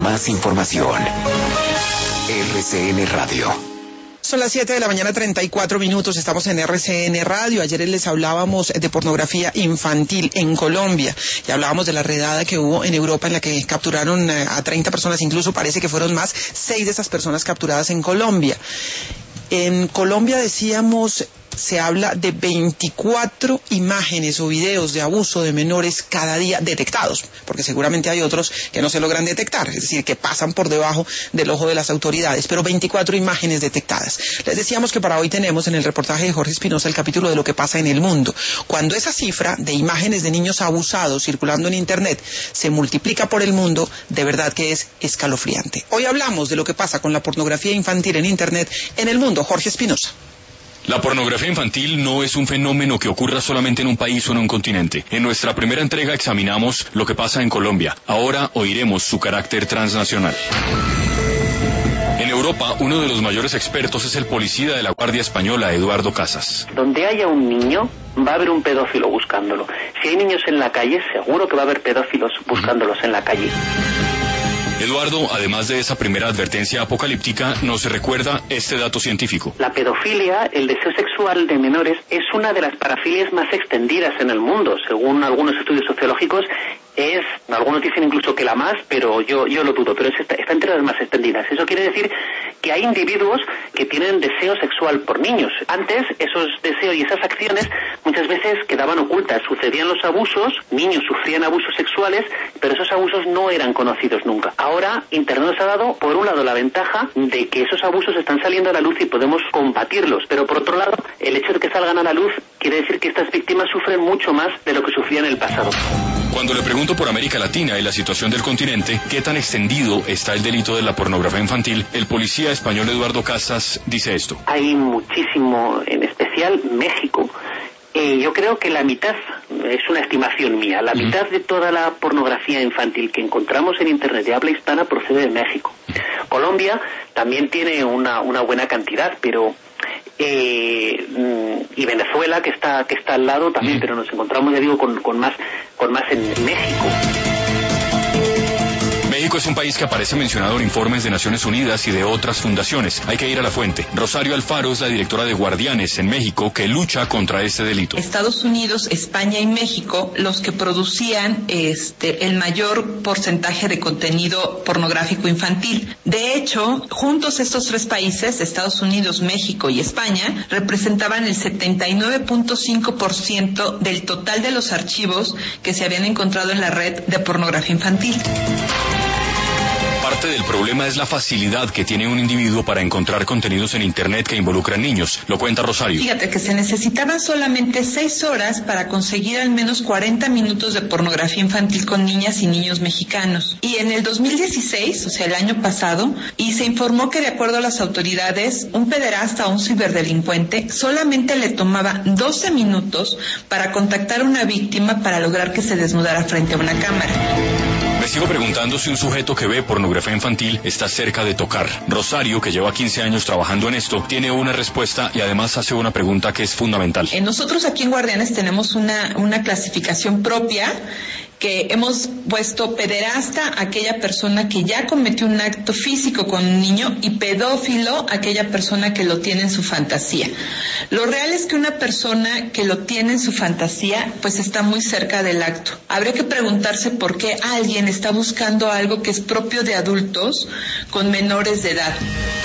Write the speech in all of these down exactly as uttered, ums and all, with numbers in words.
Más información. R C N Radio. Son las siete de la mañana, treinta y cuatro minutos, estamos en R C N Radio. Ayer les hablábamos de pornografía infantil en Colombia y hablábamos de la redada que hubo en Europa en la que capturaron a treinta personas, incluso parece que fueron más, seis de esas personas capturadas en Colombia. En Colombia, decíamos, se habla de veinticuatro imágenes o videos de abuso de menores cada día detectados, porque seguramente hay otros que no se logran detectar, es decir, que pasan por debajo del ojo de las autoridades, pero veinticuatro imágenes detectadas. Les decíamos que para hoy tenemos en el reportaje de Jorge Espinosa el capítulo de lo que pasa en el mundo. Cuando esa cifra de imágenes de niños abusados circulando en Internet se multiplica por el mundo, de verdad que es escalofriante. Hoy hablamos de lo que pasa con la pornografía infantil en Internet en el mundo. Jorge Espinosa. La pornografía infantil no es un fenómeno que ocurra solamente en un país o en un continente. En nuestra primera entrega examinamos lo que pasa en Colombia. Ahora oiremos su carácter transnacional. En Europa, uno de los mayores expertos es el policía de la Guardia Española, Eduardo Casas. Donde haya un niño, va a haber un pedófilo buscándolo. Si hay niños en la calle, seguro que va a haber pedófilos buscándolos en la calle. Eduardo, además de esa primera advertencia apocalíptica, nos recuerda este dato científico. La pedofilia, el deseo sexual de menores, es una de las parafilias más extendidas en el mundo. Según algunos estudios sociológicos, es, algunos dicen incluso que la más, pero yo yo lo dudo, pero es, está, está entre las más extendidas. Eso quiere decir que hay individuos que tienen deseo sexual por niños. Antes, esos deseos y esas acciones muchas veces quedaban ocultas. Sucedían los abusos, niños sufrían abusos sexuales, pero esos abusos no eran conocidos nunca. Ahora, Internet nos ha dado, por un lado, la ventaja de que esos abusos están saliendo a la luz y podemos combatirlos, pero por otro lado, el hecho de que salgan a la luz quiere decir que estas víctimas sufren mucho más de lo que sufrían en el pasado. Cuando le pregunto por América Latina y la situación del continente, qué tan extendido está el delito de la pornografía infantil, el policía español Eduardo Casas dice esto. Hay muchísimo, en especial México. Eh, yo creo que la mitad, es una estimación mía, la uh-huh. mitad de toda la pornografía infantil que encontramos en Internet de habla hispana procede de México. Colombia también tiene una, una buena cantidad, pero... Eh, y Venezuela que está que está al lado también, pero nos encontramos, ya digo, con, con más con más en México. México es un país que aparece mencionado en informes de Naciones Unidas y de otras fundaciones. Hay que ir a la fuente. Rosario Alfaro es la directora de Guardianes en México, que lucha contra este delito. Estados Unidos, España y México, los que producían este el mayor porcentaje de contenido pornográfico infantil. De hecho, juntos estos tres países, Estados Unidos, México y España, representaban el setenta y nueve punto cinco por ciento del total de los archivos que se habían encontrado en la red de pornografía infantil. Parte del problema es la facilidad que tiene un individuo para encontrar contenidos en Internet que involucran niños. Lo cuenta Rosario. Fíjate que se necesitaban solamente seis horas para conseguir al menos cuarenta minutos de pornografía infantil con niñas y niños mexicanos. Y en el dos mil dieciséis, o sea, el año pasado, y se informó que de acuerdo a las autoridades, un pederasta o un ciberdelincuente solamente le tomaba doce minutos para contactar a una víctima para lograr que se desnudara frente a una cámara. Me sigo preguntando si un sujeto que ve pornografía infantil está cerca de tocar. Rosario, que lleva quince años trabajando en esto, tiene una respuesta y además hace una pregunta que es fundamental. Eh, nosotros aquí en Guardianes tenemos una, una clasificación propia que hemos puesto pederasta, aquella persona que ya cometió un acto físico con un niño, y pedófilo, aquella persona que lo tiene en su fantasía. Lo real es que una persona que lo tiene en su fantasía, pues está muy cerca del acto. Habría que preguntarse por qué alguien está buscando algo que es propio de adultos con menores de edad.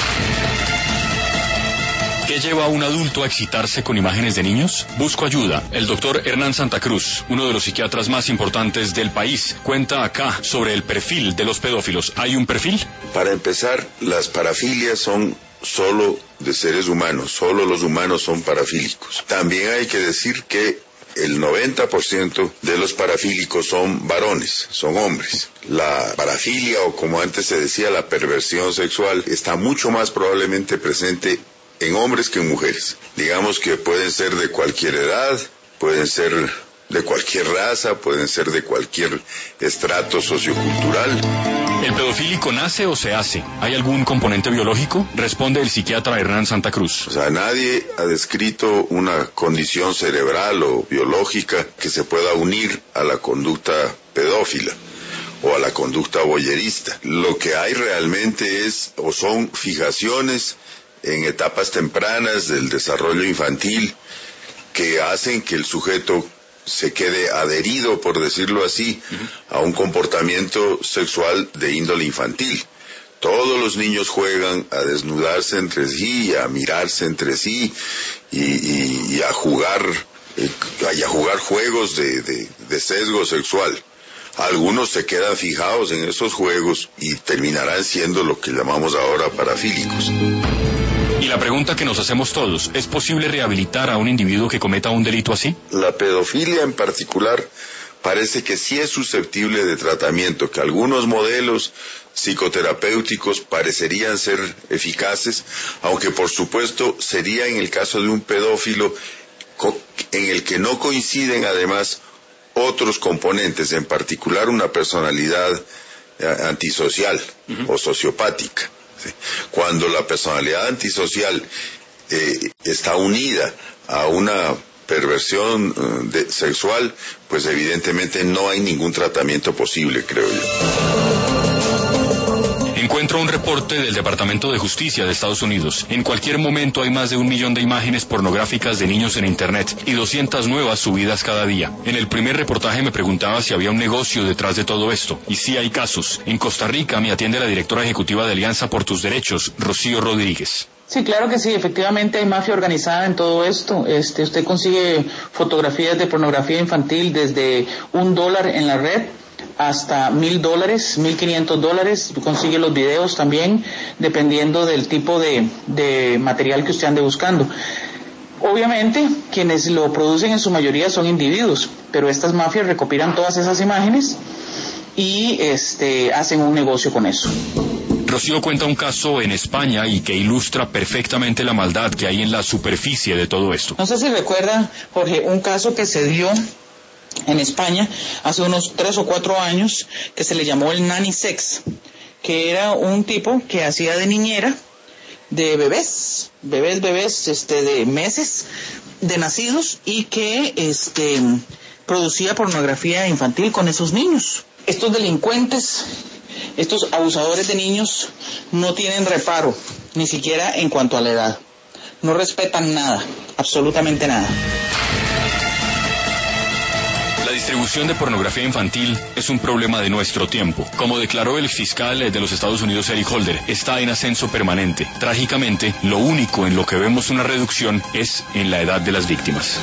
¿Qué lleva a un adulto a excitarse con imágenes de niños? Busco ayuda. El doctor Hernán Santa Cruz, uno de los psiquiatras más importantes del país, cuenta acá sobre el perfil de los pedófilos. ¿Hay un perfil? Para empezar, las parafilias son solo de seres humanos, solo los humanos son parafílicos. También hay que decir que el noventa por ciento de los parafílicos son varones, son hombres. La parafilia, o como antes se decía, la perversión sexual, está mucho más probablemente presente en hombres que en mujeres. Digamos que pueden ser de cualquier edad, pueden ser de cualquier raza, pueden ser de cualquier estrato sociocultural. ¿El pedofílico nace o se hace? ¿Hay algún componente biológico? Responde el psiquiatra Hernán Santa Cruz. O sea, nadie ha descrito una condición cerebral o biológica que se pueda unir a la conducta pedófila. o a la conducta voyerista. Lo que hay realmente es o son fijaciones en etapas tempranas del desarrollo infantil que hacen que el sujeto se quede adherido, por decirlo así, uh-huh. a un comportamiento sexual de índole infantil. Todos los niños juegan a desnudarse entre sí, a mirarse entre sí y, y, y a jugar eh, y a jugar juegos de, de, de sesgo sexual. Algunos se quedan fijados en esos juegos y terminarán siendo lo que llamamos ahora parafílicos. Y la pregunta que nos hacemos todos, ¿es posible rehabilitar a un individuo que cometa un delito así? La pedofilia en particular parece que sí es susceptible de tratamiento, que algunos modelos psicoterapéuticos parecerían ser eficaces, aunque por supuesto sería en el caso de un pedófilo en el que no coinciden además otros componentes, en particular una personalidad antisocial uh-huh. o sociopática. Cuando la personalidad antisocial eh, está unida a una perversión uh, de, sexual, pues evidentemente no hay ningún tratamiento posible, creo yo. Encuentro un reporte del Departamento de Justicia de Estados Unidos. En cualquier momento hay más de un millón de imágenes pornográficas de niños en Internet y doscientas nuevas subidas cada día. En el primer reportaje me preguntaba si había un negocio detrás de todo esto. Y sí hay casos. En Costa Rica me atiende la directora ejecutiva de Alianza por tus Derechos, Rocío Rodríguez. Sí, claro que sí, efectivamente hay mafia organizada en todo esto. Este, usted consigue fotografías de pornografía infantil desde un dólar en la red hasta mil dólares, mil quinientos dólares, consigue los videos también, dependiendo del tipo de, de material que usted ande buscando. Obviamente, quienes lo producen en su mayoría son individuos, pero estas mafias recopilan todas esas imágenes y este, hacen un negocio con eso. Rocío cuenta un caso en España y que ilustra perfectamente la maldad que hay en la superficie de todo esto. No sé si recuerda, Jorge, un caso que se dio en España hace unos tres o cuatro años que se le llamó el nanny sex, que era un tipo que hacía de niñera de bebés, bebés, bebés, este, de meses de nacidos y que, este, producía pornografía infantil con esos niños. Estos delincuentes, estos abusadores de niños no tienen reparo, ni siquiera en cuanto a la edad. No respetan nada, absolutamente nada. La distribución de pornografía infantil es un problema de nuestro tiempo. Como declaró el fiscal de los Estados Unidos, Eric Holder, está en ascenso permanente. Trágicamente, lo único en lo que vemos una reducción es en la edad de las víctimas.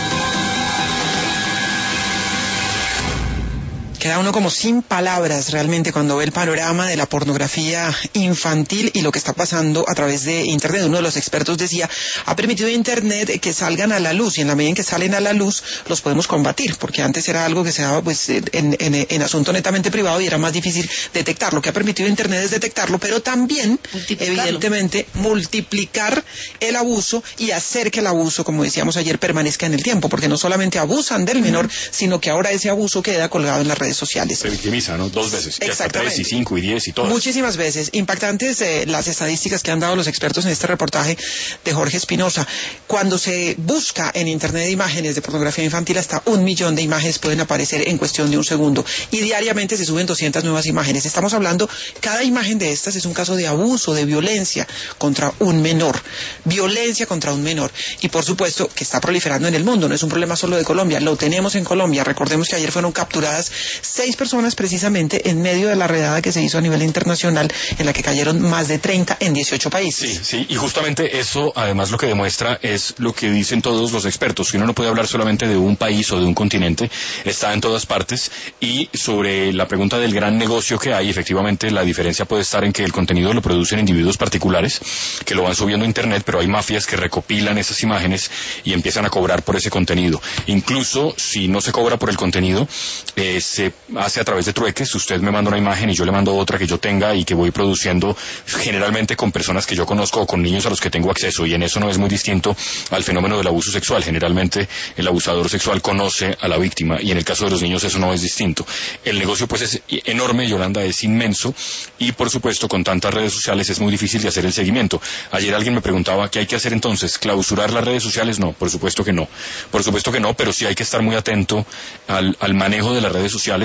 Queda uno como sin palabras realmente cuando ve el panorama de la pornografía infantil y lo que está pasando a través de Internet. Uno de los expertos decía, ha permitido Internet que salgan a la luz y en la medida en que salen a la luz los podemos combatir, porque antes era algo que se daba pues en, en, en asunto netamente privado y era más difícil detectar. Lo que ha permitido Internet es detectarlo, pero también evidentemente multiplicar el abuso y hacer que el abuso, como decíamos ayer, permanezca en el tiempo, porque no solamente abusan del menor, sino que ahora ese abuso queda colgado en las redes sociales. Se victimiza, ¿no? Dos veces. Exactamente. Tres y cinco y diez y todo. Muchísimas veces. Impactantes eh, las estadísticas que han dado los expertos en este reportaje de Jorge Espinosa. Cuando se busca en Internet imágenes de pornografía infantil, hasta un millón de imágenes pueden aparecer en cuestión de un segundo. Y diariamente se suben doscientas nuevas imágenes. Estamos hablando, cada imagen de estas es un caso de abuso, de violencia contra un menor. Violencia contra un menor. Y por supuesto que está proliferando en el mundo. No es un problema solo de Colombia. Lo tenemos en Colombia. Recordemos que ayer fueron capturadas seis personas precisamente en medio de la redada que se hizo a nivel internacional, en la que cayeron más de treinta en dieciocho países. Sí, sí, y justamente eso además lo que demuestra es lo que dicen todos los expertos, que uno no puede hablar solamente de un país o de un continente, está en todas partes. Y sobre la pregunta del gran negocio que hay, efectivamente la diferencia puede estar en que el contenido lo producen individuos particulares que lo van subiendo a Internet, pero hay mafias que recopilan esas imágenes y empiezan a cobrar por ese contenido. Incluso si no se cobra por el contenido, eh, se hace a través de trueques. Usted me manda una imagen y yo le mando otra que yo tenga y que voy produciendo generalmente con personas que yo conozco o con niños a los que tengo acceso, y en eso no es muy distinto al fenómeno del abuso sexual. Generalmente el abusador sexual conoce a la víctima y en el caso de los niños eso no es distinto. El negocio pues es enorme, Yolanda, es inmenso, y por supuesto con tantas redes sociales es muy difícil de hacer el seguimiento. Ayer alguien me preguntaba ¿qué hay que hacer entonces? ¿Clausurar las redes sociales? No, por supuesto que no, por supuesto que no, pero sí hay que estar muy atento al, al manejo de las redes sociales.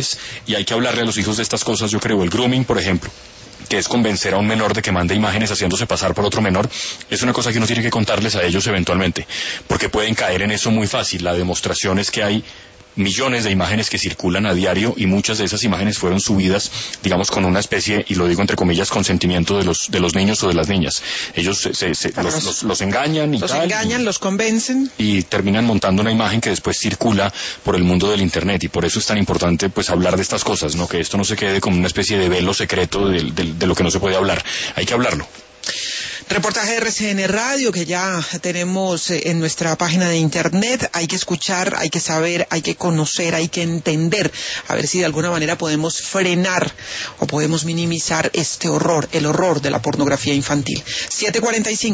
responsables y hay que hablarle a los hijos de estas cosas, yo creo. El grooming, por ejemplo, que es convencer a un menor de que mande imágenes haciéndose pasar por otro menor, es una cosa que uno tiene que contarles a ellos eventualmente, porque pueden caer en eso muy fácil. La demostración es que hay millones de imágenes que circulan a diario y muchas de esas imágenes fueron subidas, digamos, con una especie, y lo digo entre comillas, consentimiento de los de los niños o de las niñas. Ellos se, se, se, los, los, los, los engañan y los tal. Los engañan, y, los convencen. Y terminan montando una imagen que después circula por el mundo del Internet, y por eso es tan importante pues hablar de estas cosas, ¿no? Que esto no se quede como una especie de velo secreto de, de, de lo que no se puede hablar. Hay que hablarlo. Reportaje de R C N Radio que ya tenemos en nuestra página de internet. Hay que escuchar, hay que saber, hay que conocer, hay que entender, a ver si de alguna manera podemos frenar o podemos minimizar este horror, el horror de la pornografía infantil. siete cuarenta y cinco